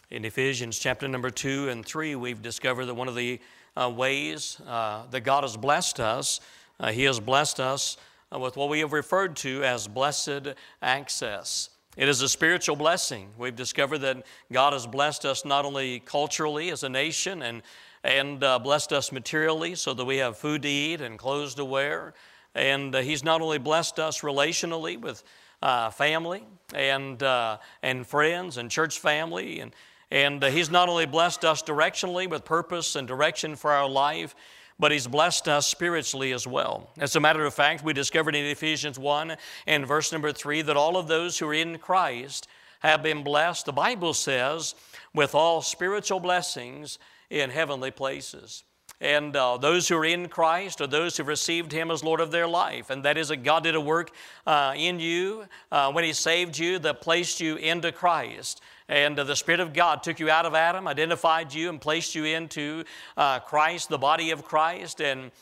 In Ephesians chapter number 2 and 3, we've discovered that one of the ways that God has blessed us, He has blessed us with what we have referred to as blessed access. It is a spiritual blessing. We've discovered that God has blessed us not only culturally as a nation and blessed us materially so that we have food to eat and clothes to wear. And He's not only blessed us relationally with family and friends and church family, and He's not only blessed us directionally with purpose and direction for our life, but He's blessed us spiritually as well. As a matter of fact, we discovered in Ephesians 1 and verse number 3 that all of those who are in Christ have been blessed, the Bible says, with all spiritual blessings in heavenly places. And those who are in Christ are those who received Him as Lord of their life. And that is that God did a work in you when He saved you that placed you into Christ. And the Spirit of God took you out of Adam, identified you, and placed you into Christ, the body of Christ.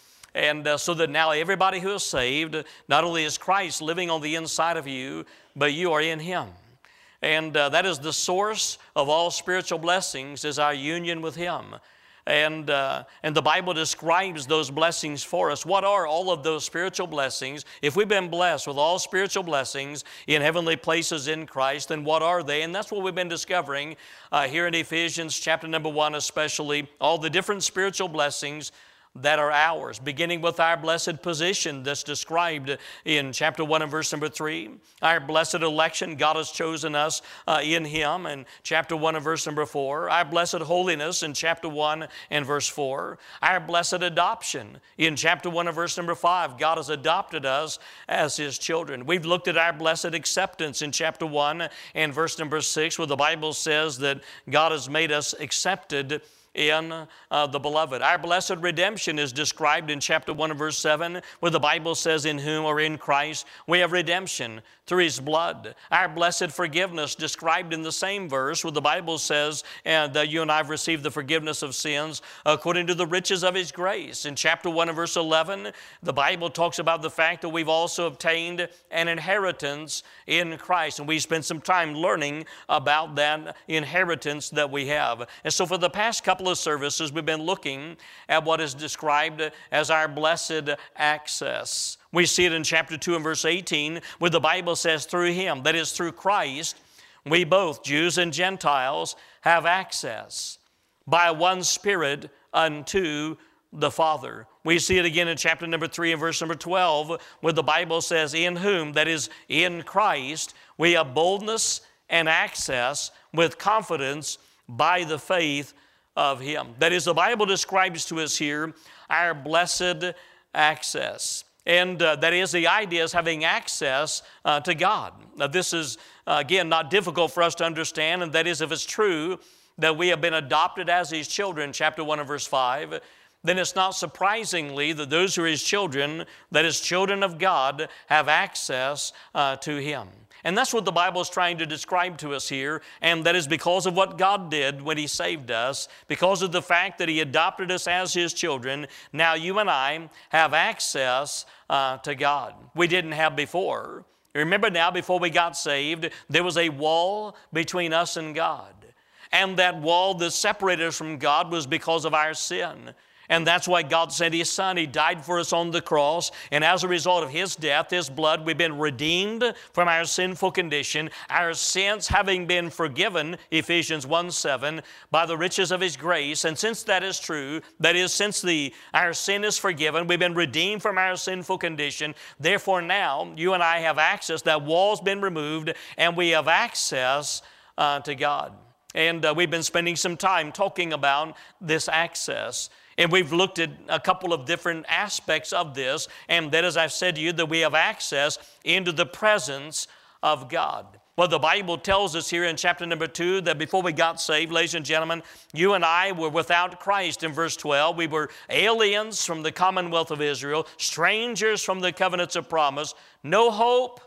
And so that now everybody who is saved, not only is Christ living on the inside of you, but you are in Him. And that is the source of all spiritual blessings, is our union with Him. And the Bible describes those blessings for us. What are all of those spiritual blessings? If we've been blessed with all spiritual blessings in heavenly places in Christ, then what are they? And that's what we've been discovering here in Ephesians chapter number 1 especially, all the different spiritual blessings that are ours, beginning with our blessed position that's described in chapter 1 and verse number 3. Our blessed election, God has chosen us in Him, in chapter 1 and verse number 4. Our blessed holiness in chapter 1 and verse 4. Our blessed adoption in chapter 1 and verse number 5. God has adopted us as His children. We've looked at our blessed acceptance in chapter 1 and verse number 6, where the Bible says that God has made us accepted in the beloved. Our blessed redemption is described in chapter 1 and verse 7, where the Bible says, in whom or in Christ we have redemption through His blood. Our blessed forgiveness described in the same verse, where the Bible says that you and I have received the forgiveness of sins according to the riches of His grace. In chapter 1 and verse 11, the Bible talks about the fact that we've also obtained an inheritance in Christ. And we spent some time learning about that inheritance that we have. And so for the past couple of services, we've been looking at what is described as our blessed access. We see it in chapter 2 and verse 18, where the Bible says, through Him, that is through Christ, we both, Jews and Gentiles, have access by one Spirit unto the Father. We see it again in chapter number 3 and verse number 12, where the Bible says, in whom, that is in Christ, we have boldness and access with confidence by the faith of Him. That is, the Bible describes to us here our blessed access. And that is, the idea is having access to God. Now, this is, again, not difficult for us to understand, and that is, if it's true that we have been adopted as His children, chapter 1 and verse 5, then it's not surprisingly that those who are His children, that is, children of God, have access to Him. And that's what the Bible is trying to describe to us here, and that is because of what God did when He saved us, because of the fact that He adopted us as His children. Now you and I have access to God. We didn't have before. Remember now, before we got saved, there was a wall between us and God. And that wall that separated us from God was because of our sin. And that's why God sent His Son. He died for us on the cross. And as a result of His death, His blood, we've been redeemed from our sinful condition. Our sins having been forgiven, Ephesians 1:7, by the riches of His grace. And since that is true, that is, since our sin is forgiven, we've been redeemed from our sinful condition. Therefore now, you and I have access. That wall's been removed, and we have access to God. And we've been spending some time talking about this access. And we've looked at a couple of different aspects of this, and that, as I've said to you, that we have access into the presence of God. Well, the Bible tells us here in chapter number 2 that before we got saved, ladies and gentlemen, you and I were without Christ in verse 12. We were aliens from the commonwealth of Israel, strangers from the covenants of promise, no hope,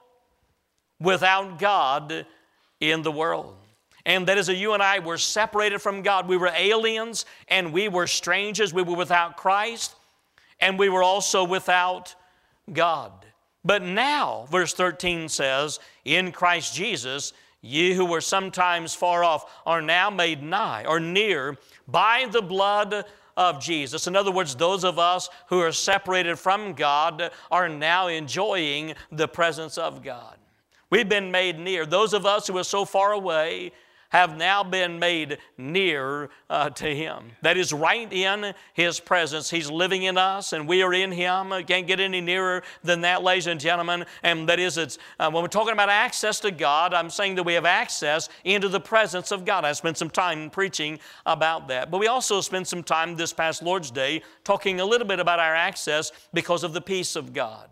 without God in the world. And that is that you and I were separated from God. We were aliens and we were strangers. We were without Christ and we were also without God. But now, verse 13 says, in Christ Jesus, Ye who were sometimes far off are now made nigh or near by the blood of Jesus. In other words, those of us who are separated from God are now enjoying the presence of God. We've been made near. Those of us who are so far away have now been made near to Him. That is right in His presence. He's living in us and we are in Him. Can't get any nearer than that, ladies and gentlemen. And that is, when we're talking about access to God, I'm saying that we have access into the presence of God. I spent some time preaching about that. But we also spent some time this past Lord's Day talking a little bit about our access because of the peace of God.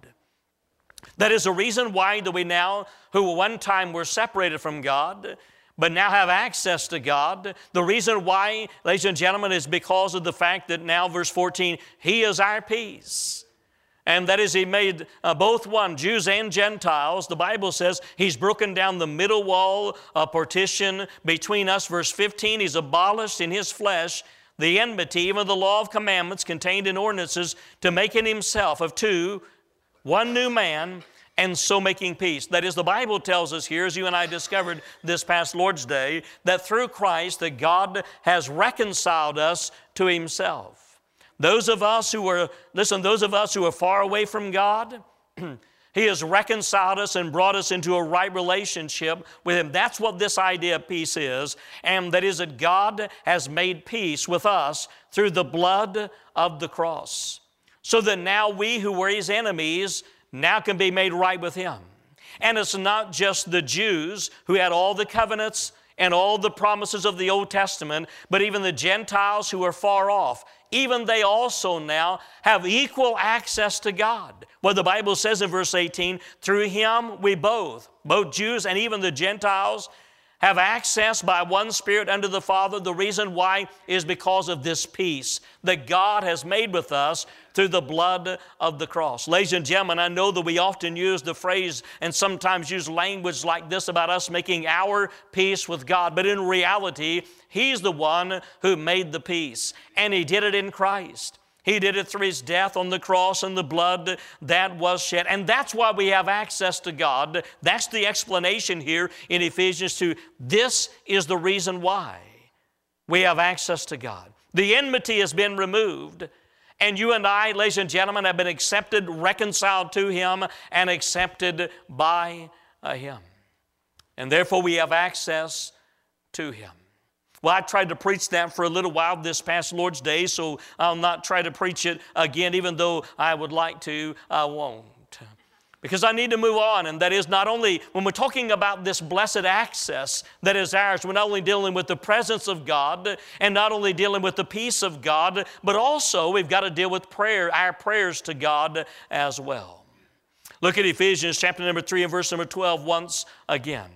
That is the reason why that we now, who one time were separated from God, but now have access to God. The reason why, ladies and gentlemen, is because of the fact that now, verse 14, He is our peace. And that is, He made both one, Jews and Gentiles. The Bible says He's broken down the middle wall of partition between us. Verse 15, He's abolished in His flesh the enmity, even the law of commandments contained in ordinances, to make in Himself of two one new man, and so making peace. That is, the Bible tells us here, as you and I discovered this past Lord's Day, that through Christ that God has reconciled us to Himself. Those of us who are, those of us who are far away from God, He has reconciled us and brought us into a right relationship with Him. That's what this idea of peace is. And that is that God has made peace with us through the blood of the cross. So that now we who were His enemies now can be made right with Him. And it's not just the Jews who had all the covenants and all the promises of the Old Testament, but even the Gentiles who are far off. Even they also now have equal access to God. What the Bible says in verse 18, through Him we both Jews and even the Gentiles, have access by one Spirit unto the Father. The reason why is because of this peace that God has made with us through the blood of the cross. Ladies and gentlemen, I know that we often use the phrase and sometimes use language like this about us making our peace with God. But in reality, He's the one who made the peace, and He did it in Christ. He did it through His death on the cross and the blood that was shed. And that's why we have access to God. That's the explanation here in Ephesians 2. This is the reason why we have access to God. The enmity has been removed. And you and I, ladies and gentlemen, have been accepted, reconciled to Him, and accepted by Him. And therefore we have access to Him. Well, I tried to preach that for a little while this past Lord's Day, so I'll not try to preach it again, even though I would like to, I won't. Because I need to move on, and that is not only, when we're talking about this blessed access that is ours, we're not only dealing with the presence of God, and not only dealing with the peace of God, but also we've got to deal with prayer, our prayers to God as well. Look at Ephesians chapter number 3 and verse number 12 once again.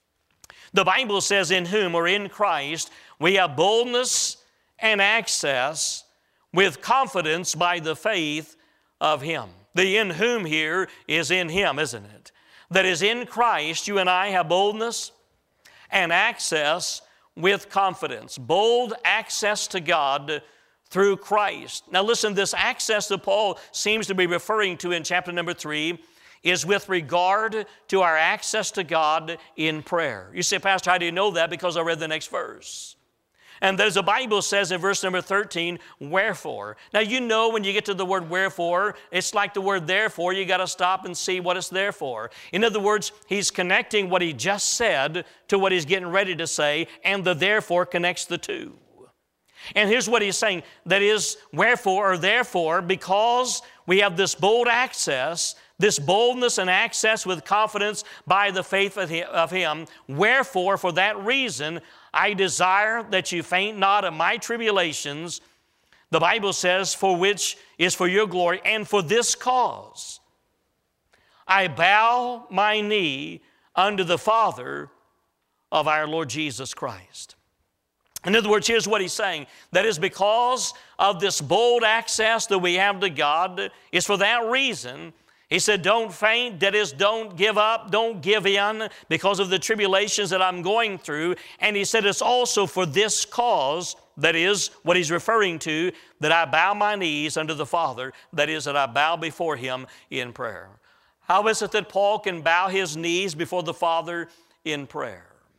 The Bible says, in whom, or in Christ, we have boldness and access with confidence by the faith of Him. The in whom here is in Him, isn't it? That is, in Christ, you and I have boldness and access with confidence. Bold access to God through Christ. Now listen, this access that Paul seems to be referring to in chapter number 3 is with regard to our access to God in prayer. You say, Pastor, how do you know that? Because I read the next verse. And as the Bible says in verse number 13, wherefore. Now you know when you get to the word wherefore, it's like the word therefore. You got to stop and see what it's there for. In other words, he's connecting what he just said to what he's getting ready to say, and the therefore connects the two. And here's what he's saying, that is, wherefore or therefore, because we have this bold access, this boldness and access with confidence by the faith of Him, wherefore, for that reason, I desire that you faint not at my tribulations, the Bible says, for which is for your glory, and for this cause I bow my knee unto the Father of our Lord Jesus Christ. In other words, here's what he's saying. That is because of this bold access that we have to God, it's for that reason. He said, don't faint, that is, don't give up, don't give in because of the tribulations that I'm going through. And he said, it's also for this cause, that is, what he's referring to, that I bow my knees unto the Father, that is, that I bow before Him in prayer. How is it that Paul can bow his knees before the Father in prayer?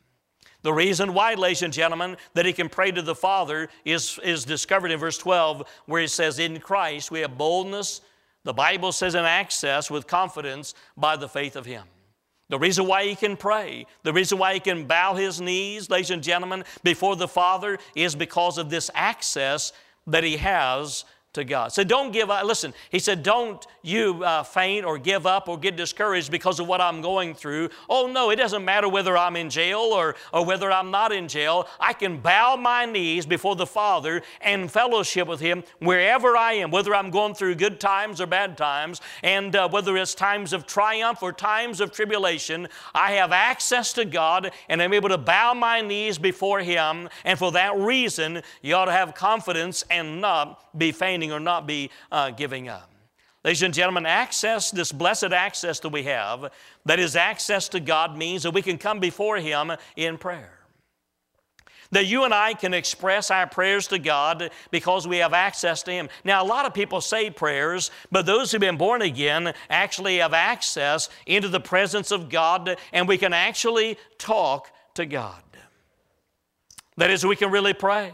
The reason why, ladies and gentlemen, that he can pray to the Father is discovered in verse 12, where he says, in Christ we have boldness, the Bible says, and access with confidence by the faith of him. The reason why he can pray, the reason why he can bow his knees, ladies and gentlemen, before the Father is because of this access that he has to God. So don't give up. Listen, he said, don't you faint or give up or get discouraged because of what I'm going through. Oh no, it doesn't matter whether I'm in jail or whether I'm not in jail. I can bow my knees before the Father and fellowship with him wherever I am, whether I'm going through good times or bad times, and whether it's times of triumph or times of tribulation. I have access to God, and I'm able to bow my knees before him, and for that reason, you ought to have confidence and not be fainting or not be giving up. Ladies and gentlemen, access, this blessed access that we have, that is access to God, means that we can come before him in prayer. That you and I can express our prayers to God because we have access to him. Now, a lot of people say prayers, but those who've been born again actually have access into the presence of God, and we can actually talk to God. That is, we can really pray.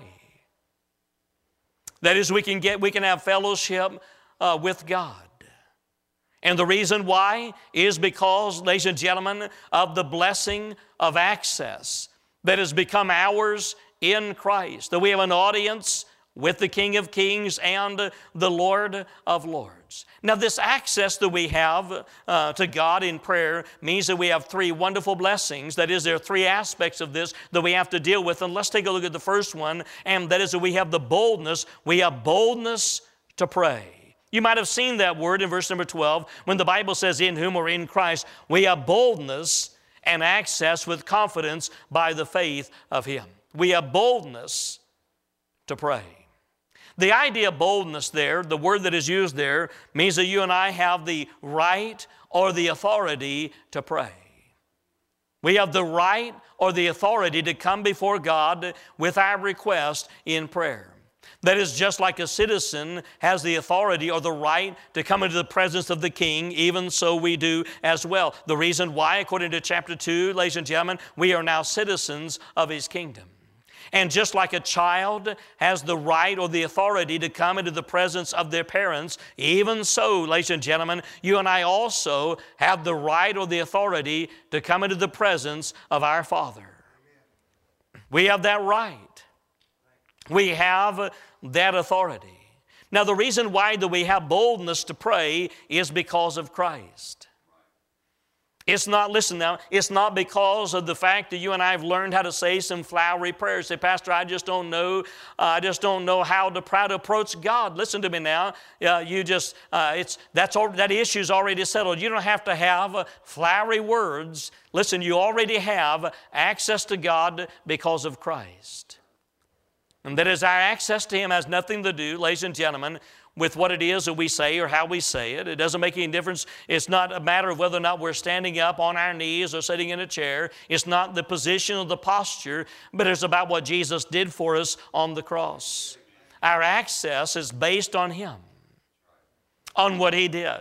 That is, we can have fellowship with God. And the reason why is because, ladies and gentlemen, of the blessing of access that has become ours in Christ. That we have an audience with the King of Kings and the Lord of Lords. Now, this access that we have to God in prayer means that we have three wonderful blessings. That is, there are three aspects of this that we have to deal with. And let's take a look at the first one, and that is that we have the boldness. We have boldness to pray. You might have seen that word in verse number 12 when the Bible says, in whom or in Christ, we have boldness and access with confidence by the faith of him. We have boldness to pray. The idea of boldness there, the word that is used there, means that you and I have the right or the authority to pray. We have the right or the authority to come before God with our request in prayer. That is, just like a citizen has the authority or the right to come into the presence of the king, even so we do as well. The reason why, according to chapter 2, ladies and gentlemen, we are now citizens of his kingdom. And just like a child has the right or the authority to come into the presence of their parents, even so, ladies and gentlemen, you and I also have the right or the authority to come into the presence of our Father. We have that right. We have that authority. Now, the reason why that we have boldness to pray is because of Christ. It's not, listen now, it's not because of the fact that you and I have learned how to say some flowery prayers. Say, Pastor, I just don't know how to approach God. Listen to me now. That issue's already settled. You don't have to have flowery words. Listen, you already have access to God because of Christ. And that is, our access to him has nothing to do, ladies and gentlemen, with what it is that we say or how we say it. It doesn't make any difference. It's not a matter of whether or not we're standing up on our knees or sitting in a chair. It's not the position or the posture, but it's about what Jesus did for us on the cross. Our access is based on him, on what he did.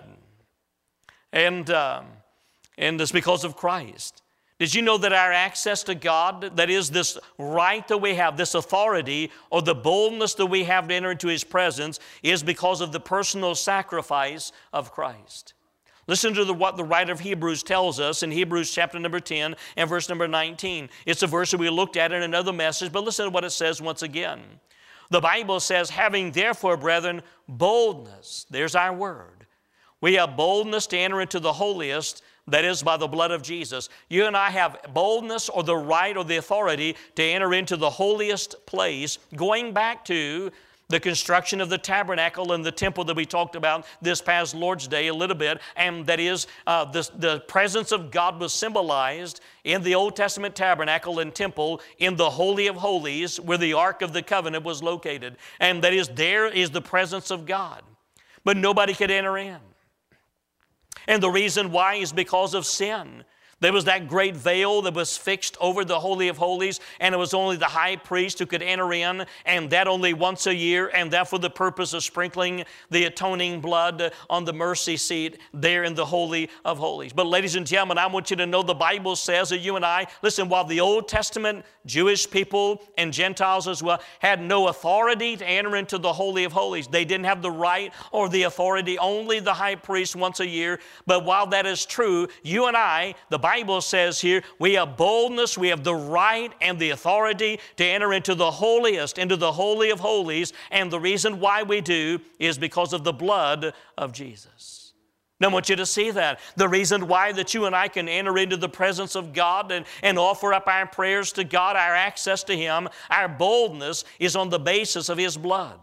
And it's because of Christ. Did you know that our access to God, that is this right that we have, this authority or the boldness that we have to enter into his presence, is because of the personal sacrifice of Christ? Listen to what the writer of Hebrews tells us in Hebrews chapter number 10 and verse number 19. It's a verse that we looked at in another message, but listen to what it says once again. The Bible says, having therefore, brethren, boldness, there's our word. We have boldness to enter into the holiest, that is, by the blood of Jesus. You and I have boldness or the right or the authority to enter into the holiest place, going back to the construction of the tabernacle and the temple that we talked about this past Lord's Day a little bit, and that is, the presence of God was symbolized in the Old Testament tabernacle and temple in the Holy of Holies, where the Ark of the Covenant was located. And that is, there is the presence of God. But nobody could enter in. And the reason why is because of sin. There was that great veil that was fixed over the Holy of Holies, and it was only the high priest who could enter in, and that only once a year, and that for the purpose of sprinkling the atoning blood on the mercy seat there in the Holy of Holies. But ladies and gentlemen, I want you to know the Bible says that you and I, listen, while the Old Testament Jewish people and Gentiles as well had no authority to enter into the Holy of Holies, they didn't have the right or the authority, only the high priest once a year. But while that is true, you and I, the Bible says here, we have boldness, we have the right and the authority to enter into the holiest, into the Holy of Holies, and the reason why we do is because of the blood of Jesus. Now I want you to see that. The reason why that you and I can enter into the presence of God and offer up our prayers to God, our access to Him, our boldness is on the basis of His blood.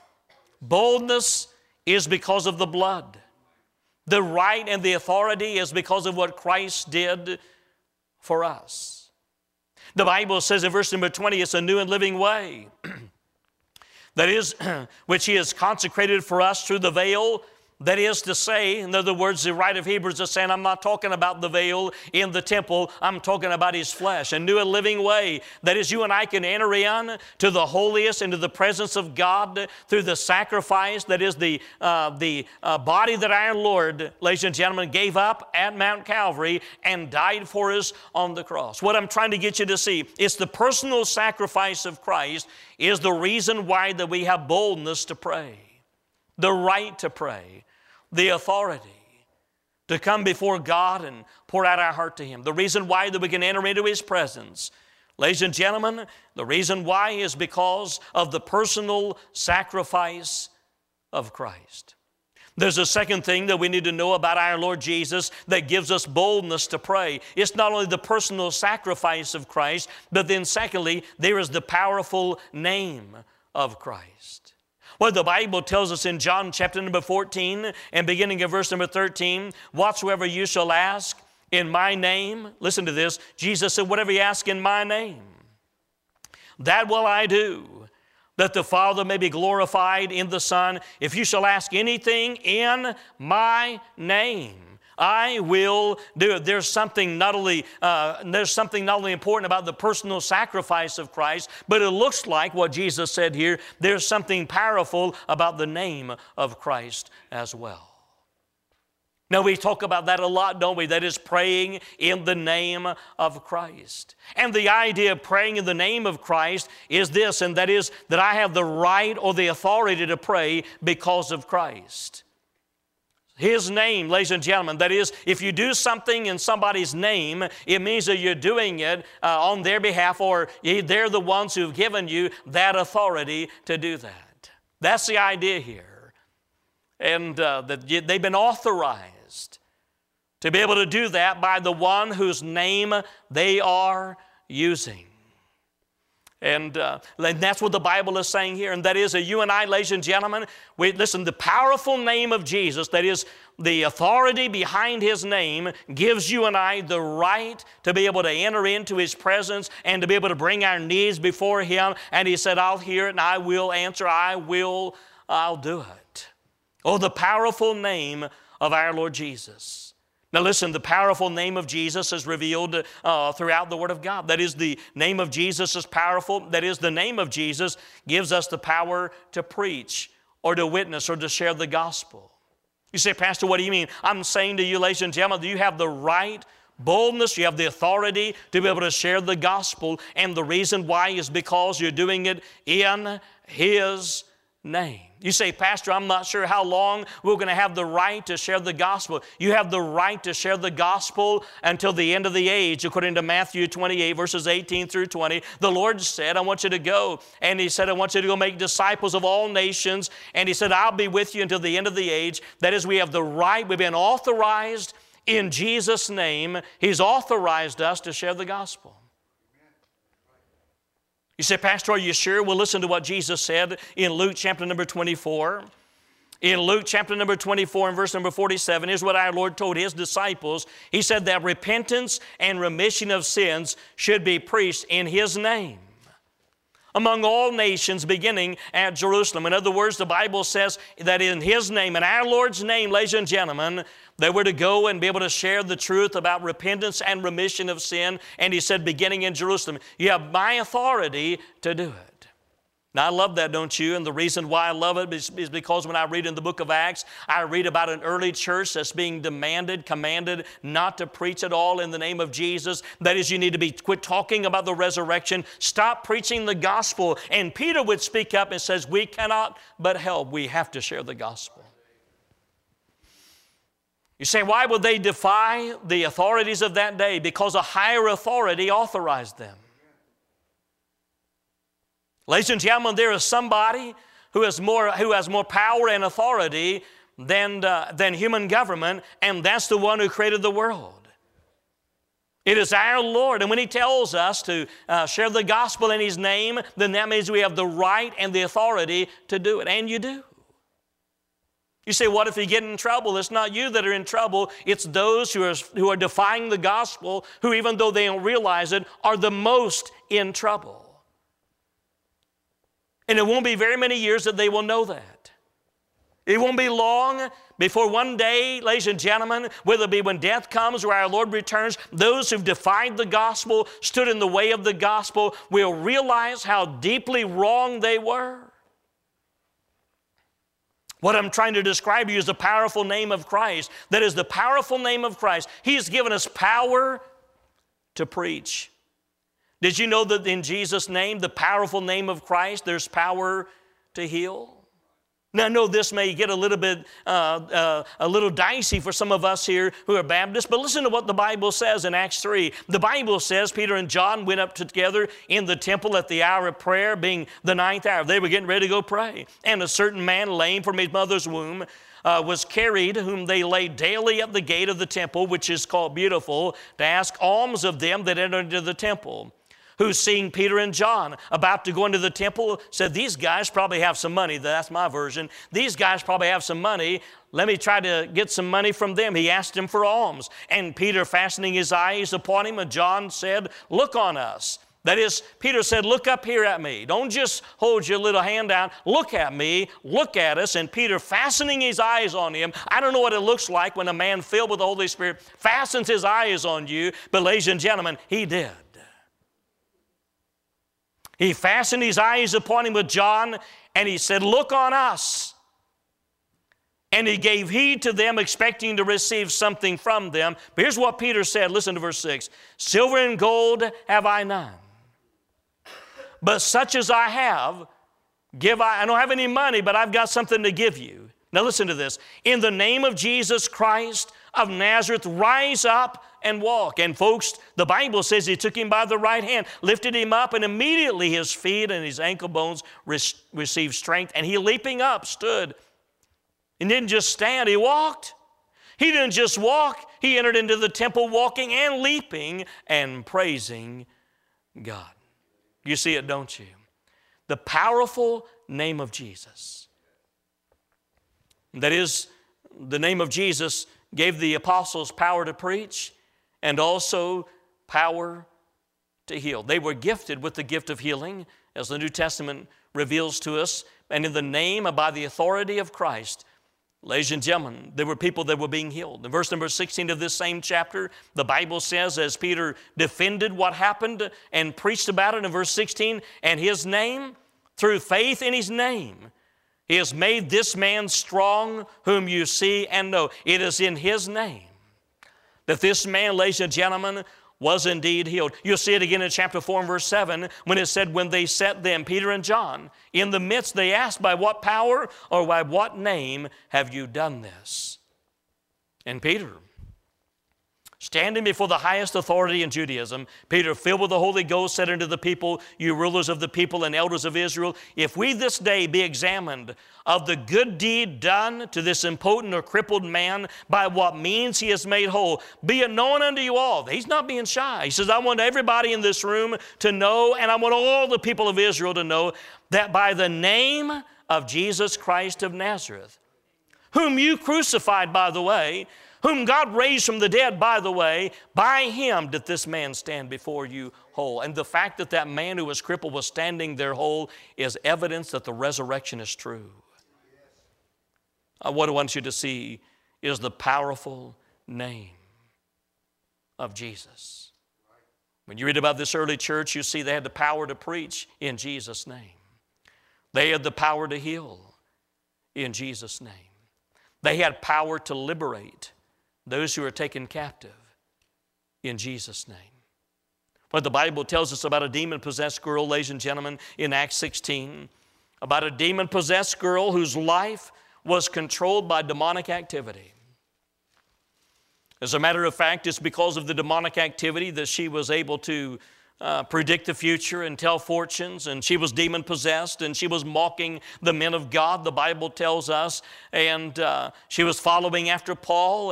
Boldness is because of the blood. The right and the authority is because of what Christ did for us. The Bible says in verse number 20, it's a new and living way. That is, which He has consecrated for us through the veil. That is to say, in other words, the writer of Hebrews is saying, I'm not talking about the veil in the temple, I'm talking about His flesh, a new and living way. That is, you and I can enter in to the holiest, into the presence of God through the sacrifice, that is the body that our Lord, ladies and gentlemen, gave up at Mount Calvary and died for us on the cross. What I'm trying to get you to see, it's the personal sacrifice of Christ is the reason why that we have boldness to pray, the right to pray, the authority to come before God and pour out our heart to Him. The reason why that we can enter into His presence, ladies and gentlemen, the reason why is because of the personal sacrifice of Christ. There's a second thing that we need to know about our Lord Jesus that gives us boldness to pray. It's not only the personal sacrifice of Christ, but then secondly, there is the powerful name of Christ. Well, the Bible tells us in John chapter number 14 and beginning of verse number 13, whatsoever you shall ask in my name, listen to this, Jesus said, whatever you ask in my name, that will I do, that the Father may be glorified in the Son. If you shall ask anything in my name, I will do it. There's something not only important about the personal sacrifice of Christ, but it looks like what Jesus said here, there's something powerful about the name of Christ as well. Now we talk about that a lot, don't we? That is praying in the name of Christ. And the idea of praying in the name of Christ is this, and that is that I have the right or the authority to pray because of Christ. His name, ladies and gentlemen, that is, if you do something in somebody's name, it means that you're doing it on their behalf, or they're the ones who've given you that authority to do that. That's the idea here. And that they've been authorized to be able to do that by the one whose name they are using. And that's what the Bible is saying here. And that is that you and I, ladies and gentlemen, listen, the powerful name of Jesus, that is the authority behind His name, gives you and I the right to be able to enter into His presence and to be able to bring our needs before Him. And He said, I'll hear it and I will answer. I'll do it. Oh, the powerful name of our Lord Jesus. Now listen, the powerful name of Jesus is revealed throughout the Word of God. That is, the name of Jesus is powerful. That is, the name of Jesus gives us the power to preach or to witness or to share the gospel. You say, Pastor, what do you mean? I'm saying to you, ladies and gentlemen, that you have the right boldness, you have the authority to be able to share the gospel, and the reason why is because you're doing it in His name. You say, Pastor, I'm not sure how long we're going to have the right to share the gospel. You have the right to share the gospel until the end of the age, according to Matthew 28, verses 18 through 20. The Lord said, I want you to go. And He said, I want you to go make disciples of all nations. And He said, I'll be with you until the end of the age. That is, we have the right. We've been authorized in Jesus' name. He's authorized us to share the gospel. You say, Pastor, are you sure? Well, listen to what Jesus said in Luke chapter number 24. In Luke chapter number 24 and verse number 47, here's what our Lord told His disciples. He said that repentance and remission of sins should be preached in His name among all nations, beginning at Jerusalem. In other words, the Bible says that in His name, in our Lord's name, ladies and gentlemen, they were to go and be able to share the truth about repentance and remission of sin. And He said, beginning in Jerusalem, you have my authority to do it. Now, I love that, don't you? And the reason why I love it is because when I read in the book of Acts, I read about an early church that's being commanded not to preach at all in the name of Jesus. That is, you need to quit talking about the resurrection. Stop preaching the gospel. And Peter would speak up and says, we cannot but help. We have to share the gospel. You say, why would they defy the authorities of that day? Because a higher authority authorized them. Ladies and gentlemen, there is somebody who has more power and authority than human government, and that's the one who created the world. It is our Lord, and when He tells us to share the gospel in His name, then that means we have the right and the authority to do it, and you do. You say, what if you get in trouble? It's not you that are in trouble. It's those who are defying the gospel, who even though they don't realize it, are the most in trouble. And it won't be very many years that they will know that. It won't be long before one day, ladies and gentlemen, whether it be when death comes or our Lord returns, those who've defied the gospel, stood in the way of the gospel, will realize how deeply wrong they were. What I'm trying to describe to you is the powerful name of Christ. That is the powerful name of Christ. He has given us power to preach. Did you know that in Jesus' name, the powerful name of Christ, there's power to heal? Now, I know this may get a little dicey for some of us here who are Baptists, but listen to what the Bible says in Acts 3. The Bible says Peter and John went up together in the temple at the hour of prayer, being the 9th hour. They were getting ready to go pray. And a certain man, lame from his mother's womb, was carried, whom they laid daily at the gate of the temple, which is called Beautiful, to ask alms of them that entered into the temple. Who, seeing Peter and John about to go into the temple, said, these guys probably have some money. That's my version. These guys probably have some money. Let me try to get some money from them. He asked him for alms. And Peter, fastening his eyes upon him, and John said, look on us. That is, Peter said, look up here at me. Don't just hold your little hand out. Look at me. Look at us. And Peter, fastening his eyes on him. I don't know what it looks like when a man filled with the Holy Spirit fastens his eyes on you. But ladies and gentlemen, he did. He fastened his eyes upon him with John, and he said, look on us. And he gave heed to them, expecting to receive something from them. But here's what Peter said. Listen to verse 6. Silver and gold have I none, but such as I have, give I don't have any money, but I've got something to give you. Now listen to this. In the name of Jesus Christ of Nazareth, rise up and walk. And folks, the Bible says he took him by the right hand, lifted him up, and immediately his feet and his ankle bones received strength. And he, leaping up, stood. He didn't just stand, he walked. He didn't just walk, he entered into the temple walking and leaping and praising God. You see it, don't you? The powerful name of Jesus. That is, the name of Jesus gave the apostles power to preach and also power to heal. They were gifted with the gift of healing, as the New Testament reveals to us. And in the name and by the authority of Christ, ladies and gentlemen, there were people that were being healed. In verse number 16 of this same chapter, the Bible says, as Peter defended what happened and preached about it in verse 16, and his name, through faith in his name, he has made this man strong, whom you see and know. It is in his name that this man, ladies and gentlemen, was indeed healed. You'll see it again in chapter 4 and verse 7 when it said, when they set them, Peter and John, in the midst, they asked, by what power or by what name have you done this? And Peter, standing before the highest authority in Judaism, Peter, filled with the Holy Ghost, said unto the people, you rulers of the people and elders of Israel, if we this day be examined of the good deed done to this impotent or crippled man, by what means he is made whole, be it known unto you all. He's not being shy. He says, I want everybody in this room to know, and I want all the people of Israel to know, that by the name of Jesus Christ of Nazareth, whom you crucified, by the way, whom God raised from the dead, by the way. By him did this man stand before you whole. And the fact that that man who was crippled was standing there whole is evidence that the resurrection is true. What I want you to see is the powerful name of Jesus. When you read about this early church, you see they had the power to preach in Jesus' name. They had the power to heal in Jesus' name. They had power to liberate those who are taken captive in Jesus' name. What the Bible tells us about a demon-possessed girl, ladies and gentlemen, in Acts 16, about a demon-possessed girl whose life was controlled by demonic activity. As a matter of fact, it's because of the demonic activity that she was able to predict the future and tell fortunes, and she was demon-possessed, and she was mocking the men of God, the Bible tells us, and she was following after Paul,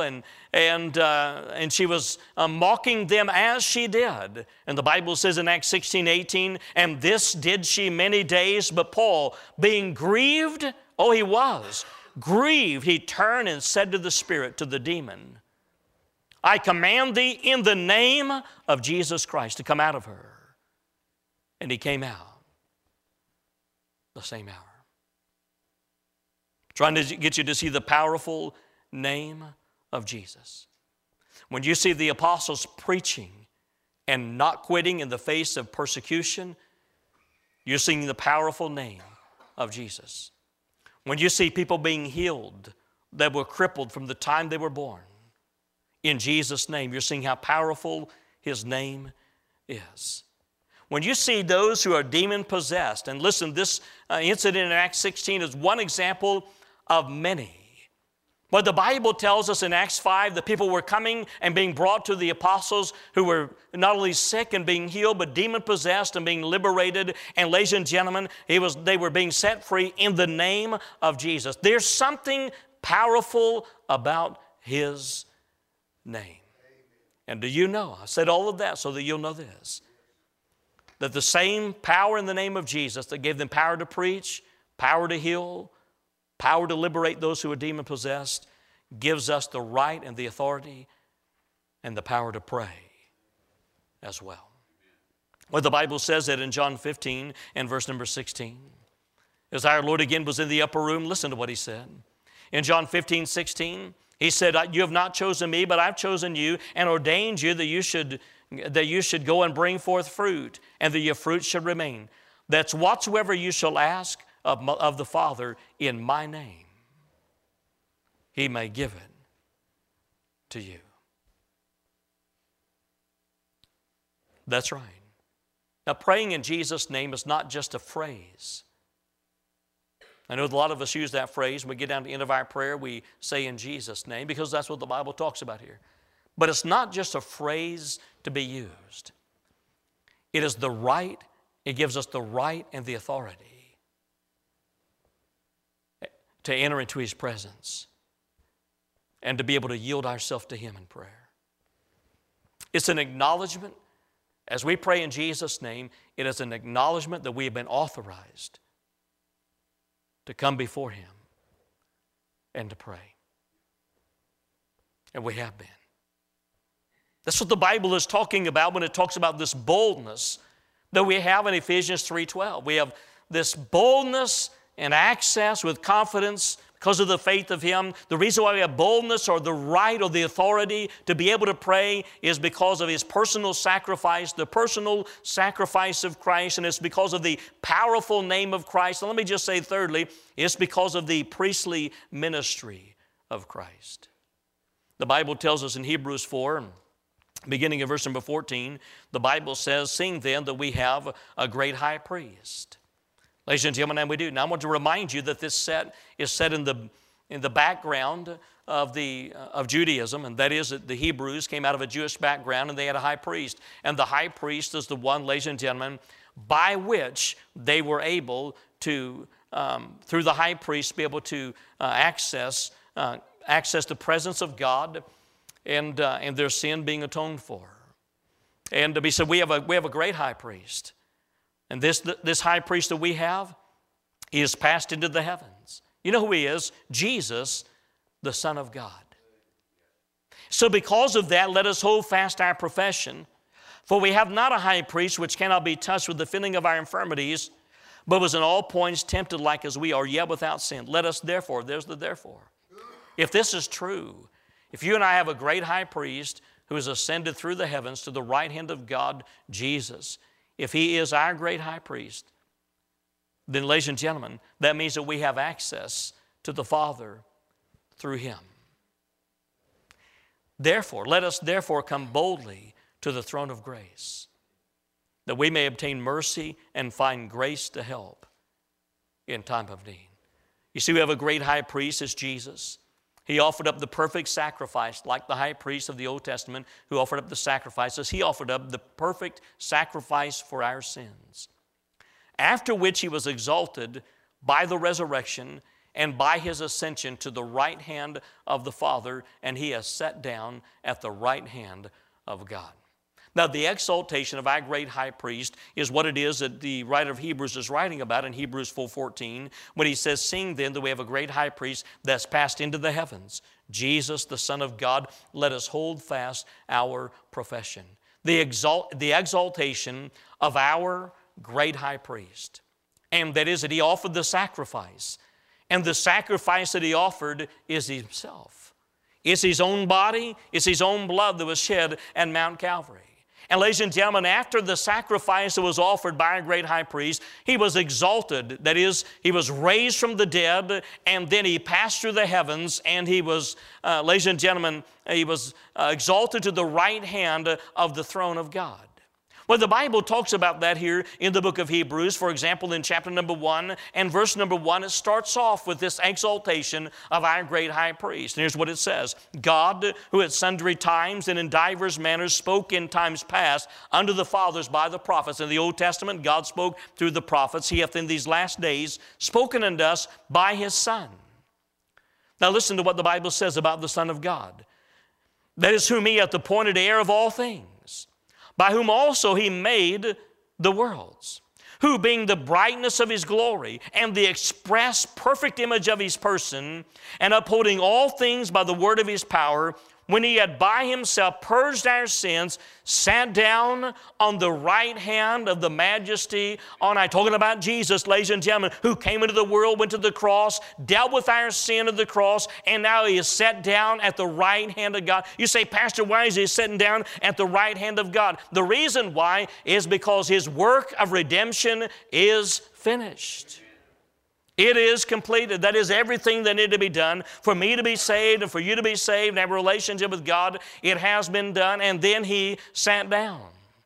and she was mocking them as she did. And the Bible says in Acts 16:18, and this did she many days, but Paul, being grieved, oh, he was grieved, he turned and said to the spirit, to the demon, I command thee in the name of Jesus Christ to come out of her. And he came out the same hour. Trying to get you to see the powerful name of Jesus. When you see the apostles preaching and not quitting in the face of persecution, you're seeing the powerful name of Jesus. When you see people being healed that were crippled from the time they were born, in Jesus' name, you're seeing how powerful his name is. When you see those who are demon-possessed, and listen, this incident in Acts 16 is one example of many. But the Bible tells us in Acts 5 that people were coming and being brought to the apostles who were not only sick and being healed, but demon-possessed and being liberated. And ladies and gentlemen, they were being set free in the name of Jesus. There's something powerful about his name. And do you know, I said all of that so that you'll know this, that the same power in the name of Jesus that gave them power to preach, power to heal, power to liberate those who are demon-possessed, gives us the right and the authority and the power to pray as well. Well, the Bible says that in John 15 and verse number 16. As our Lord again was in the upper room, listen to what he said. In John 15:16, he said, you have not chosen me, but I've chosen you and ordained you that you should go and bring forth fruit, and that your fruit should remain. That's whatsoever you shall ask of the Father in my name, he may give it to you. That's right. Now, praying in Jesus' name is not just a phrase. I know a lot of us use that phrase. When we get down to the end of our prayer, we say in Jesus' name, because that's what the Bible talks about here. But it's not just a phrase to be used. It is the right, it gives us the right and the authority to enter into his presence and to be able to yield ourselves to him in prayer. It's an acknowledgement. As we pray in Jesus' name, it is an acknowledgement that we have been authorized to come before him and to pray. And we have been. That's what the Bible is talking about when it talks about this boldness that we have in Ephesians 3:12. We have this boldness and access with confidence because of the faith of him. The reason why we have boldness or the right or the authority to be able to pray is because of his personal sacrifice, the personal sacrifice of Christ, and it's because of the powerful name of Christ. And let me just say thirdly, it's because of the priestly ministry of Christ. The Bible tells us in Hebrews 4, beginning in verse number 14, the Bible says, seeing then that we have a great high priest. Ladies and gentlemen, and we do. Now I want to remind you that this is set in the background of Judaism, and that is that the Hebrews came out of a Jewish background and they had a high priest. And the high priest is the one, ladies and gentlemen, by which they were able to, through the high priest, be able to access the presence of God and their sin being atoned for. And we said we have a great high priest. And this high priest that we have, he is passed into the heavens. You know who he is? Jesus, the Son of God. So because of that, let us hold fast our profession. For we have not a high priest which cannot be touched with the feeling of our infirmities, but was in all points tempted like as we are, yet without sin. Let us therefore, there's the therefore. If this is true, if you and I have a great high priest who has ascended through the heavens to the right hand of God, Jesus, if he is our great high priest, then ladies and gentlemen, that means that we have access to the Father through him. Therefore, let us therefore come boldly to the throne of grace, that we may obtain mercy and find grace to help in time of need. You see, we have a great high priest, it's Jesus. He offered up the perfect sacrifice, like the high priest of the Old Testament who offered up the sacrifices. He offered up the perfect sacrifice for our sins. After which he was exalted by the resurrection and by his ascension to the right hand of the Father, and he has sat down at the right hand of God. Now, the exaltation of our great high priest is what it is that the writer of Hebrews is writing about in Hebrews 4:14, when he says, seeing then that we have a great high priest that's passed into the heavens, Jesus, the Son of God, let us hold fast our profession. The exaltation of our great high priest. And that is that he offered the sacrifice. And the sacrifice that he offered is himself. It's his own body, it's his own blood that was shed at Mount Calvary. And ladies and gentlemen, after the sacrifice that was offered by our great high priest, he was exalted. That is, he was raised from the dead, and then he passed through the heavens, and he was, ladies and gentlemen, he was exalted to the right hand of the throne of God. Well, the Bible talks about that here in the book of Hebrews. For example, in chapter number 1 and verse number 1, it starts off with this exaltation of our great high priest. And here's what it says. God, who at sundry times and in divers manners spoke in times past unto the fathers by the prophets. In the Old Testament, God spoke through the prophets. He hath in these last days spoken unto us by his Son. Now listen to what the Bible says about the Son of God. That is whom he hath appointed heir of all things, by whom also he made the worlds, who being the brightness of his glory and the express perfect image of his person, and upholding all things by the word of his power, when he had by himself purged our sins, sat down on the right hand of the majesty on high. Talking about Jesus, ladies and gentlemen, who came into the world, went to the cross, dealt with our sin of the cross, and now he is set down at the right hand of God. You say, Pastor, why is he sitting down at the right hand of God? The reason why is because his work of redemption is finished. It is completed. That is everything that needed to be done for me to be saved and for you to be saved and have a relationship with God. It has been done. And then he sat down,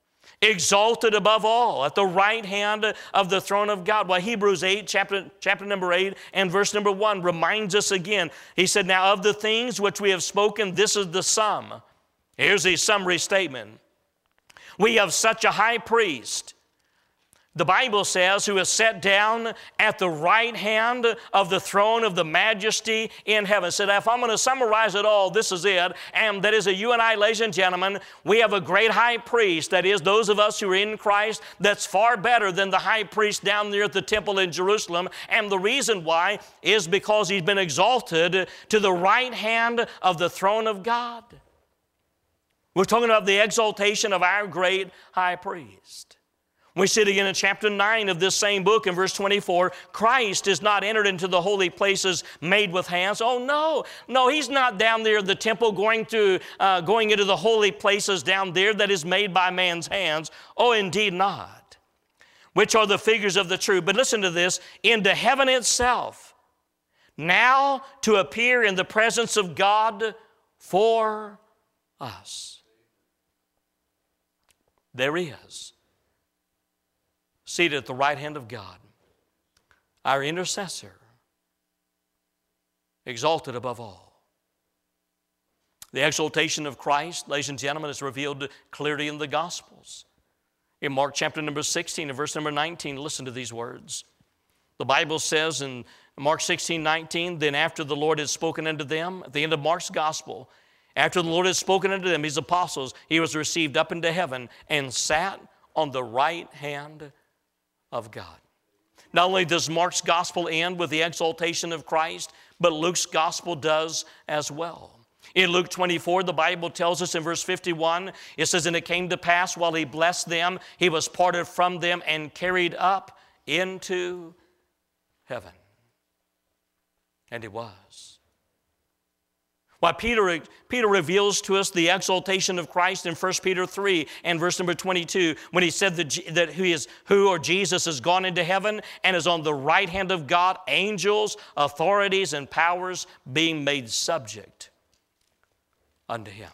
exalted above all at the right hand of the throne of God. Well, Hebrews 8, chapter number 8 and verse number 1 reminds us again. He said, now of the things which we have spoken, this is the sum. Here's the summary statement. We have such a high priest, the Bible says, who is set down at the right hand of the throne of the majesty in heaven. So if I'm going to summarize it all, this is it. And that is that you and I, ladies and gentlemen, we have a great high priest. That is, those of us who are in Christ, that's far better than the high priest down there at the temple in Jerusalem. And the reason why is because he's been exalted to the right hand of the throne of God. We're talking about the exaltation of our great high priest. We see it again in chapter 9 of this same book in verse 24. Christ is not entered into the holy places made with hands. Oh, no, he's not down there in the temple going into the holy places down there that is made by man's hands. Oh, indeed not. Which are the figures of the true. But listen to this. Into heaven itself, now to appear in the presence of God for us. There he is, seated at the right hand of God, our intercessor, exalted above all. The exaltation of Christ, ladies and gentlemen, is revealed clearly in the Gospels. In Mark chapter number 16 and verse number 19, listen to these words. The Bible says in Mark 16:19, then after the Lord had spoken unto them, at the end of Mark's Gospel, after the Lord had spoken unto them, his apostles, he was received up into heaven and sat on the right hand of God. Not only does Mark's Gospel end with the exaltation of Christ, but Luke's Gospel does as well. In Luke 24, the Bible tells us in verse 51, it says, "And it came to pass while he blessed them, he was parted from them and carried up into heaven." And he was. Why, Peter reveals to us the exaltation of Christ in 1 Peter 3 and verse number 22 when he said that Jesus has gone into heaven and is on the right hand of God, angels, authorities, and powers being made subject unto him.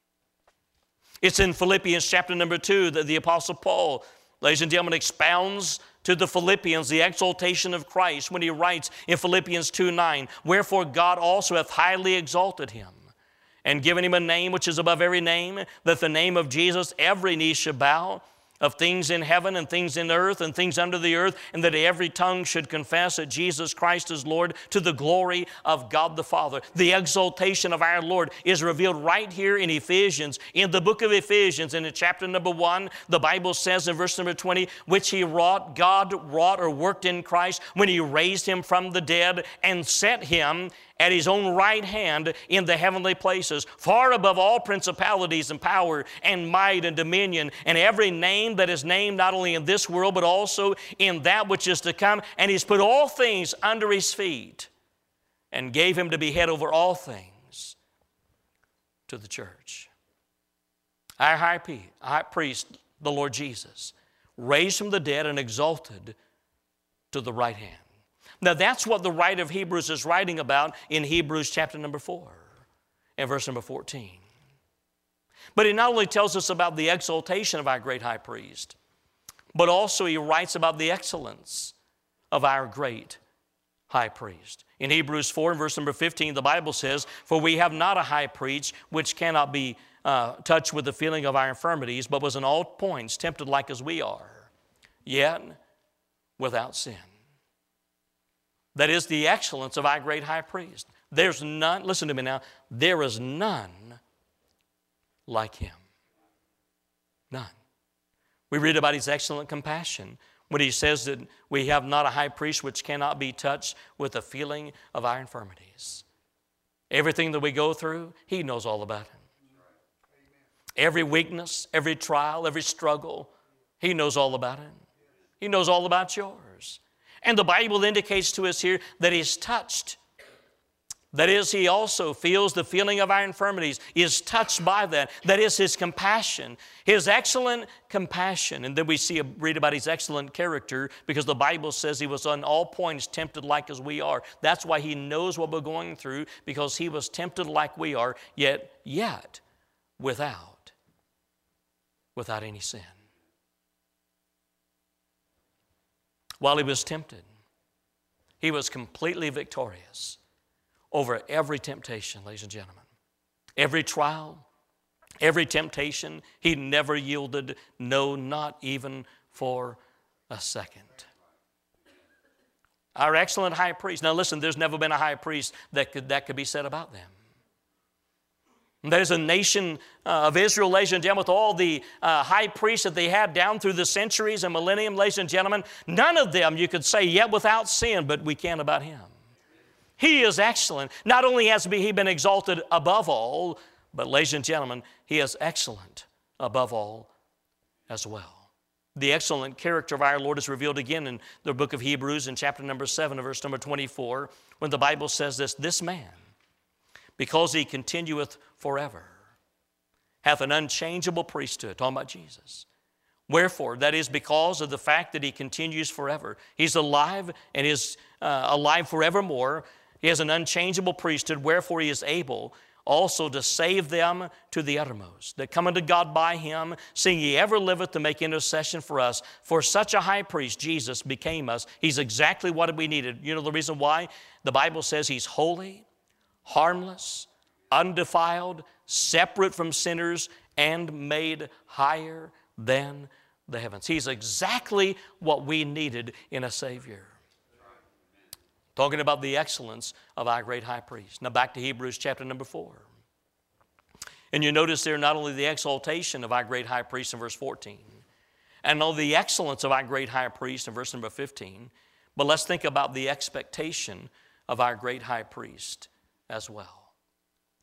It's in Philippians chapter number 2 that the Apostle Paul, ladies and gentlemen, expounds to the Philippians the exaltation of Christ when he writes in Philippians 2:9, "Wherefore God also hath highly exalted him, and given him a name which is above every name, that the name of Jesus every knee should bow, of things in heaven and things in earth and things under the earth, and that every tongue should confess that Jesus Christ is Lord, to the glory of God the Father." The exaltation of our Lord is revealed right here in Ephesians. In the book of Ephesians, in chapter number 1, the Bible says in verse number 20, "Which he wrought," God wrought or worked in Christ, "when he raised him from the dead and set him at his own right hand in the heavenly places, far above all principalities and power and might and dominion, and every name that is named not only in this world but also in that which is to come. And he's put all things under his feet and gave him to be head over all things to the church." Our high priest, the Lord Jesus, raised from the dead and exalted to the right hand. Now that's what the writer of Hebrews is writing about in Hebrews chapter number 4 and verse number 14. But he not only tells us about the exaltation of our great high priest, but also he writes about the excellence of our great high priest. In Hebrews 4 and verse number 15, the Bible says, "For we have not a high priest which cannot be touched with the feeling of our infirmities, but was in all points tempted like as we are, yet without sin." That is the excellence of our great high priest. There's none, listen to me now, there is none like him. None. We read about his excellent compassion when he says that we have not a high priest which cannot be touched with the feeling of our infirmities. Everything that we go through, he knows all about it. Every weakness, every trial, every struggle, he knows all about it. He knows all about yours. And the Bible indicates to us here that he's touched. That is, he also feels the feeling of our infirmities, is touched by that. That is his compassion, his excellent compassion. And then we read about his excellent character, because the Bible says he was on all points tempted like as we are. That's why he knows what we're going through, because he was tempted like we are, yet without any sin. While he was tempted, he was completely victorious over every temptation, ladies and gentlemen. Every trial, every temptation, he never yielded, no, not even for a second. Our excellent high priest. Now listen, there's never been a high priest that could be said about them. There's a nation of Israel, ladies and gentlemen, with all the high priests that they had down through the centuries and millennium, ladies and gentlemen. None of them, you could say, yet without sin, but we can about him. He is excellent. Not only has he been exalted above all, but ladies and gentlemen, he is excellent above all as well. The excellent character of our Lord is revealed again in the book of Hebrews in chapter number 7, verse number 24, when the Bible says this man, because he continueth forever, hath an unchangeable priesthood. Talking about Jesus. Wherefore, that is because of the fact that he continues forever. He's alive and is alive forevermore. He has an unchangeable priesthood. Wherefore, he is able also to save them to the uttermost, that come unto God by him, seeing he ever liveth to make intercession for us. For such a high priest, Jesus, became us. He's exactly what we needed. You know the reason why? The Bible says he's holy, harmless, undefiled, separate from sinners, and made higher than the heavens. He's exactly what we needed in a Savior. Talking about the excellence of our great high priest. Now back to Hebrews chapter number 4. And you notice there not only the exaltation of our great high priest in verse 14, and all the excellence of our great high priest in verse number 15, but let's think about the expectation of our great high priest as well.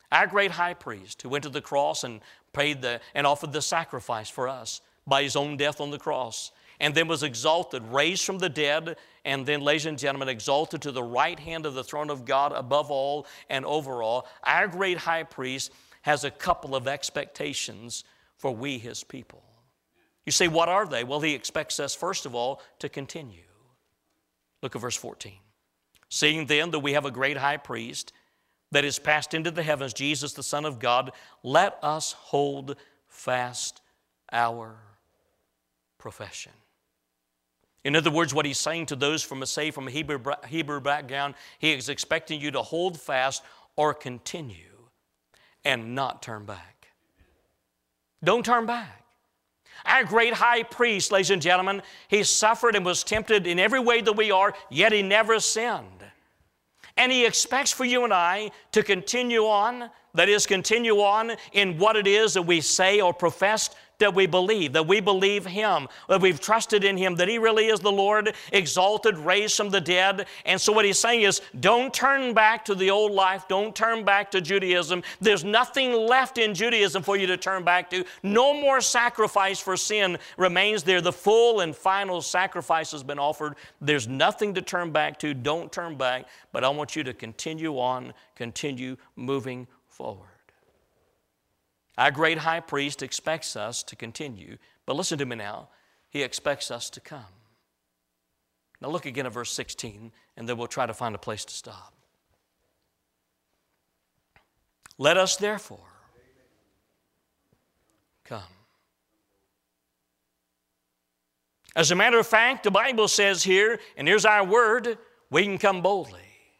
Our great high priest who went to the cross and and offered the sacrifice for us by his own death on the cross, and then was exalted, raised from the dead, and then, ladies and gentlemen, exalted to the right hand of the throne of God above all and over all. Our great high priest has a couple of expectations for we, his people. You say, what are they? Well, he expects us, first of all, to continue. Look at verse 14. Seeing then that we have a great high priest that is passed into the heavens, Jesus, the Son of God, let us hold fast our profession. In other words, what he's saying to those from a Hebrew background, he is expecting you to hold fast or continue and not turn back. Don't turn back. Our great high priest, ladies and gentlemen, he suffered and was tempted in every way that we are, yet he never sinned. And he expects for you and I to continue on, that is, continue on in what it is that we say or profess that we believe him, that we've trusted in him, that he really is the Lord, exalted, raised from the dead. And so what he's saying is, don't turn back to the old life. Don't turn back to Judaism. There's nothing left in Judaism for you to turn back to. No more sacrifice for sin remains there. The full and final sacrifice has been offered. There's nothing to turn back to. Don't turn back. But I want you to continue on, continue moving forward. Our great high priest expects us to continue, but listen to me now. He expects us to come. Now look again at verse 16, and then we'll try to find a place to stop. Let us therefore come. As a matter of fact, the Bible says here, and here's our word, we can come boldly.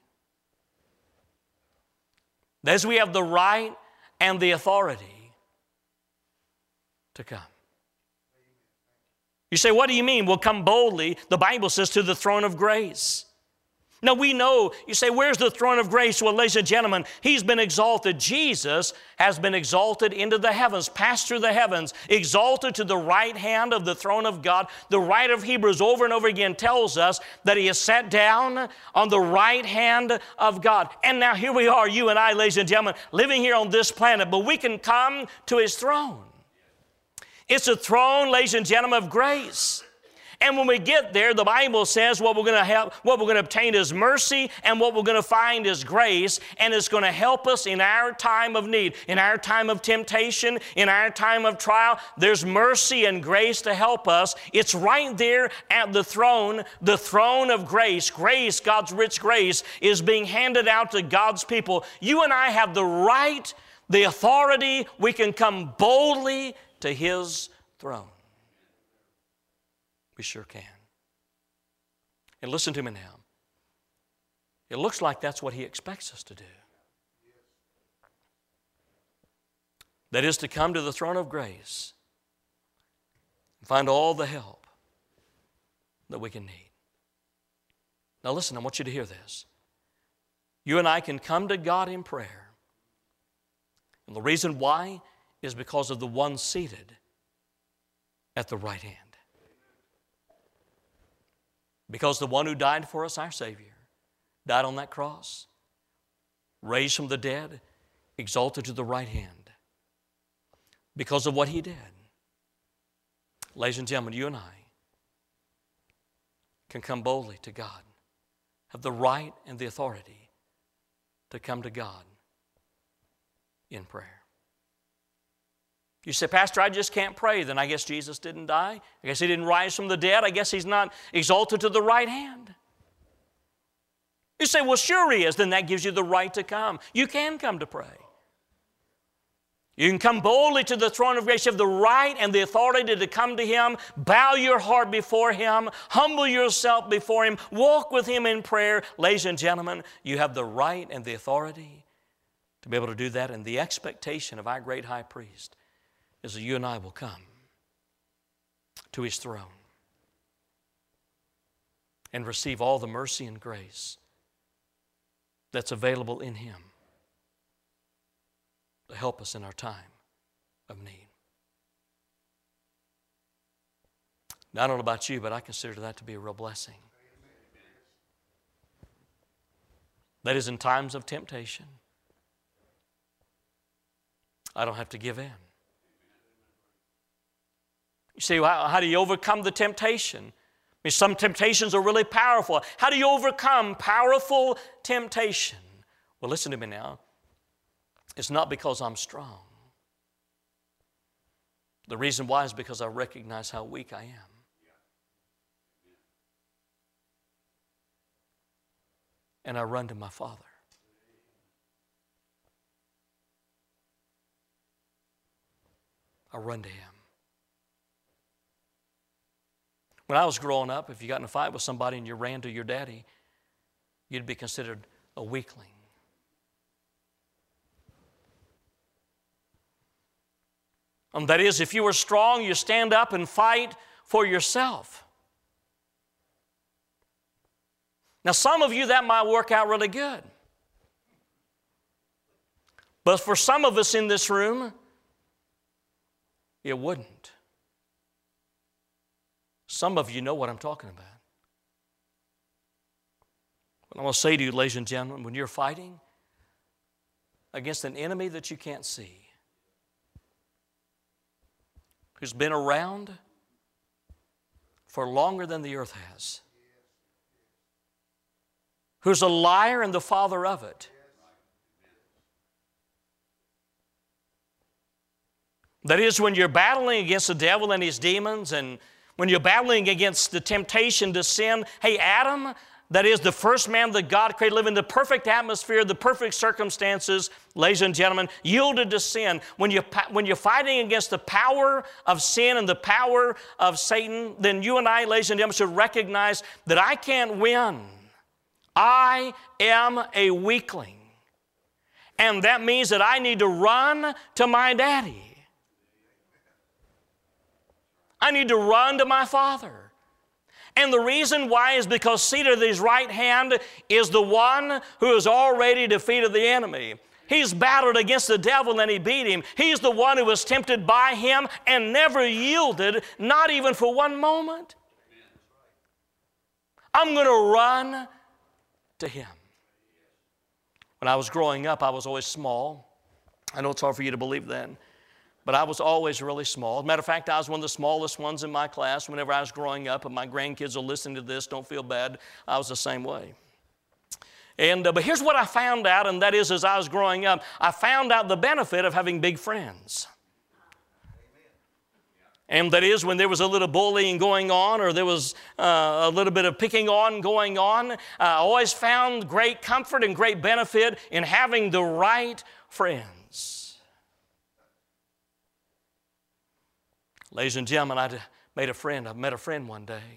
As we have the right and the authority to come. You say, what do you mean? We'll come boldly. The Bible says to the throne of grace. Now we know, you say, where's the throne of grace? Well, ladies and gentlemen, he's been exalted. Jesus has been exalted into the heavens, passed through the heavens, exalted to the right hand of the throne of God. The writer of Hebrews over and over again tells us that he is sat down on the right hand of God. And now here we are, you and I, ladies and gentlemen, living here on this planet, but we can come to his throne. It's a throne, ladies and gentlemen, of grace. And when we get there, the Bible says what we're going to obtain is mercy, and what we're going to find is grace, and it's going to help us in our time of need, in our time of temptation, in our time of trial. There's mercy and grace to help us. It's right there at the throne of grace. Grace, God's rich grace, is being handed out to God's people. You and I have the right, the authority. We can come boldly to his throne. We sure can. And listen to me now. It looks like that's what he expects us to do. That is to come to the throne of grace and find all the help that we can need. Now listen, I want you to hear this. You and I can come to God in prayer. And the reason why is because of the one seated at the right hand. Because the one who died for us, our Savior, died on that cross, raised from the dead, exalted to the right hand. Because of what he did. Ladies and gentlemen, you and I can come boldly to God, have the right and the authority to come to God in prayer. You say, Pastor, I just can't pray. Then I guess Jesus didn't die. I guess he didn't rise from the dead. I guess he's not exalted to the right hand. You say, well, sure he is. Then that gives you the right to come. You can come to pray. You can come boldly to the throne of grace. You have the right and the authority to come to him. Bow your heart before him. Humble yourself before him. Walk with him in prayer. Ladies and gentlemen, you have the right and the authority to be able to do that. And the expectation of our great high priest is that you and I will come to his throne and receive all the mercy and grace that's available in him to help us in our time of need. Now, I don't know about you, but I consider that to be a real blessing. That is in times of temptation, I don't have to give in. You see, how do you overcome the temptation? I mean, some temptations are really powerful. How do you overcome powerful temptation? Well, listen to me now. It's not because I'm strong. The reason why is because I recognize how weak I am. And I run to my Father. I run to Him. When I was growing up, if you got in a fight with somebody and you ran to your daddy, you'd be considered a weakling. That is, if you were strong, you stand up and fight for yourself. Now, some of you, that might work out really good. But for some of us in this room, it wouldn't. Some of you know what I'm talking about. What I want to say to you, ladies and gentlemen, when you're fighting against an enemy that you can't see, who's been around for longer than the earth has, who's a liar and the father of it, that is, when you're battling against the devil and his demons, and when you're battling against the temptation to sin, hey, Adam, that is the first man that God created, living in the perfect atmosphere, the perfect circumstances, ladies and gentlemen, yielded to sin. When you're fighting against the power of sin and the power of Satan, then you and I, ladies and gentlemen, should recognize that I can't win. I am a weakling. And that means that I need to run to my daddy. I need to run to my Father. And the reason why is because seated at His right hand is the one who has already defeated the enemy. He's battled against the devil and he beat him. He's the one who was tempted by him and never yielded, not even for one moment. I'm going to run to Him. When I was growing up, I was always small. I know it's hard for you to believe that. But I was always really small. As a matter of fact, I was one of the smallest ones in my class whenever I was growing up, and my grandkids are listening to this. Don't feel bad. I was the same way. But here's what I found out, and that is, as I was growing up, I found out the benefit of having big friends. And that is, when there was a little bullying going on, or there was a little bit of picking on going on, I always found great comfort and great benefit in having the right friends. Ladies and gentlemen, I met a friend one day.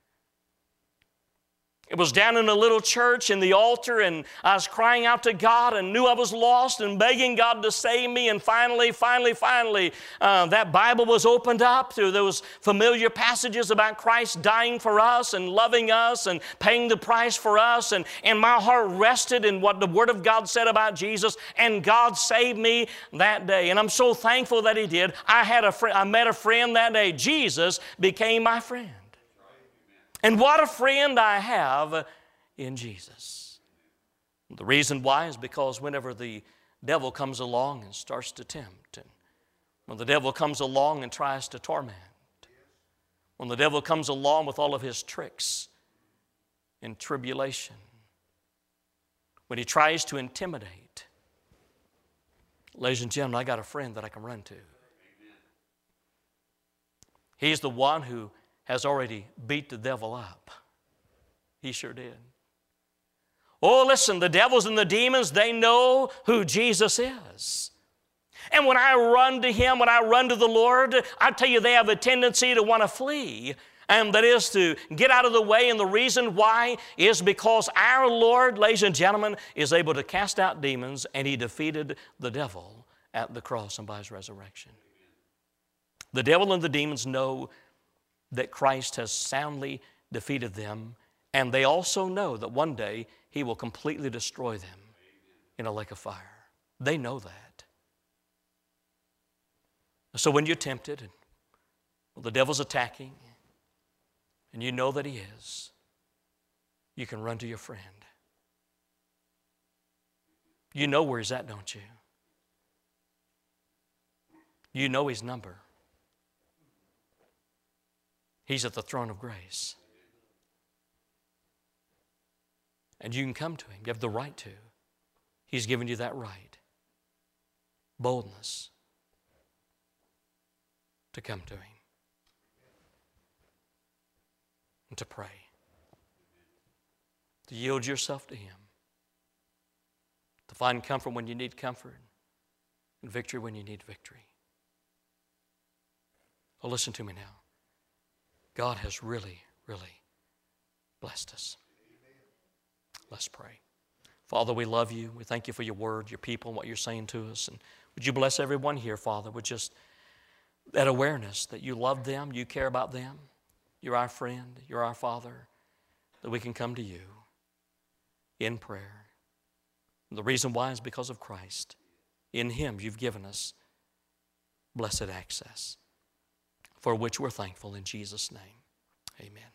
It was down in a little church in the altar, and I was crying out to God and knew I was lost and begging God to save me. And finally, that Bible was opened up through those familiar passages about Christ dying for us and loving us and paying the price for us. And my heart rested in what the Word of God said about Jesus, and God saved me that day. And I'm so thankful that He did. I met a friend that day. Jesus became my friend. And what a friend I have in Jesus. The reason why is because whenever the devil comes along and starts to tempt, and when the devil comes along and tries to torment, when the devil comes along with all of his tricks and tribulation, when he tries to intimidate, ladies and gentlemen, I got a friend that I can run to. He's the one who has already beat the devil up. He sure did. Oh, listen, the devils and the demons, they know who Jesus is. And when I run to Him, when I run to the Lord, I tell you, they have a tendency to want to flee. And that is to get out of the way. And the reason why is because our Lord, ladies and gentlemen, is able to cast out demons, and He defeated the devil at the cross and by His resurrection. The devil and the demons know that Christ has soundly defeated them, and they also know that one day He will completely destroy them in a lake of fire. They know that. So when you're tempted, and the devil's attacking, and you know that he is, you can run to your friend. You know where he's at, don't you? You know His number. He's at the throne of grace. And you can come to Him. You have the right to. He's given you that right. Boldness to come to Him and to pray. To yield yourself to Him. To find comfort when you need comfort and victory when you need victory. Oh, listen to me now. God has really, really blessed us. Let's pray. Father, we love You. We thank You for Your word, Your people, and what You're saying to us. And would You bless everyone here, Father, with just that awareness that You love them, You care about them. You're our friend, You're our Father, that we can come to You in prayer. And the reason why is because of Christ. In Him You've given us blessed access, for which we're thankful in Jesus' name. Amen.